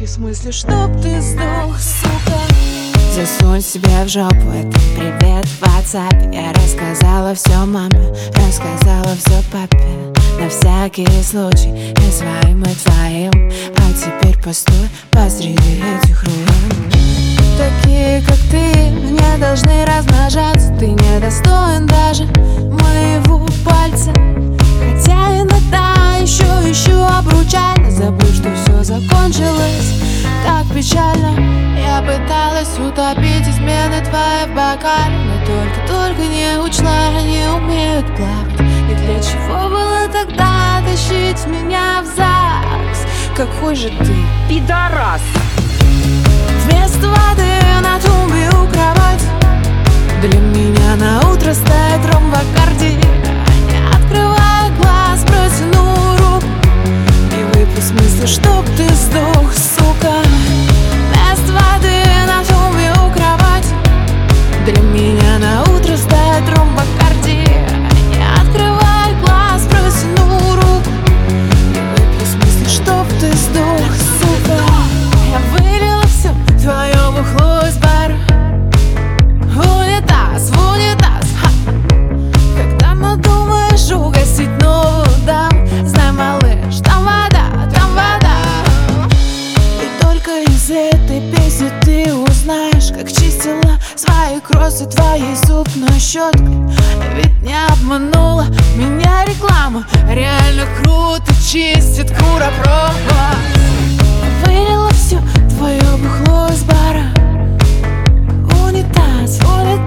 смысле, чтоб ты сдох, сука. Засунь себе в жопу этот привет в WhatsApp. Я рассказала все маме, рассказала все папе. На всякий случай и своим, и твоим. А теперь постой посреди этих руин. Такие, как ты, не должны размножаться. Ты недостоин даже моего пальца. Хотя иногда еще ищу обручально. Забудь, что все закончилось так печально. Я пыталась утопить измены твои в бокале, но только не учла, они умеют плавать. И для чего было тогда тащить меня в ЗАГС? Какой же ты пидорас! Вместо воды на тумбе у кровати для меня на утро стоит ром в аккорде. Не открывая глаз, протяну руку и выпью в смысле, чтоб ты сдох, сука. Вместо воды на тумбе у кровати для меня на утро стоит ром в аккорде. Не открывая глаз, протяну руку и выпью в смысле, чтоб ты сдох, сука. Я вылила все твое бухло из бара в унитаз, ха. Когда надумаешь угостить новую даму, знай, малыш, там вода, там вода. И только из этой песни ты узнаешь, как чистила свои кроссы твоей зубной щеткой. Ведь не обманула меня реклама, реально круто чистит Куропро. Вылила все твое бухло из бара в унитаз.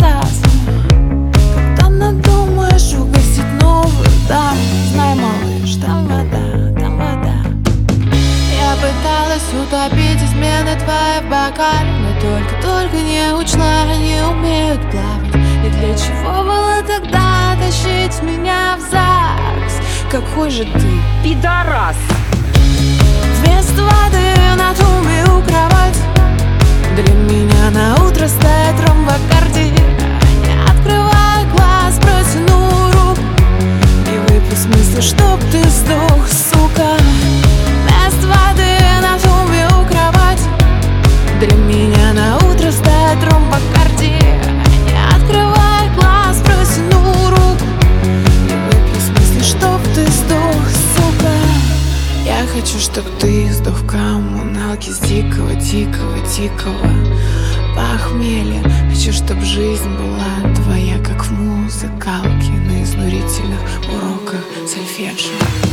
Когда надумаешь угостить новую даму, знай, малыш, там вода, там вода. Я пыталась утопить измены твои в бокале, но только не учла, они умеют плавать. И для чего было тогда тащить меня в ЗАГС? Какой же ты пидорас! Вместо воды на тумбе у кровати для меня на утро стоит ром в аккорде. Не открывая глаз, протяну руку и выпью в смысле, чтоб ты сдох, сука. Вместо воды на тумбе у кровати для меня на утро стоит ром в аккорде. Не открывая глаз, протяну руку и выпью в смысле, чтоб ты сдох, сука. Я хочу, чтоб ты сдох в коммуналке с дикого похмелья. Хочу, чтоб жизнь была твоя, как в музыкалке на изнурительных уроках сольфеджио.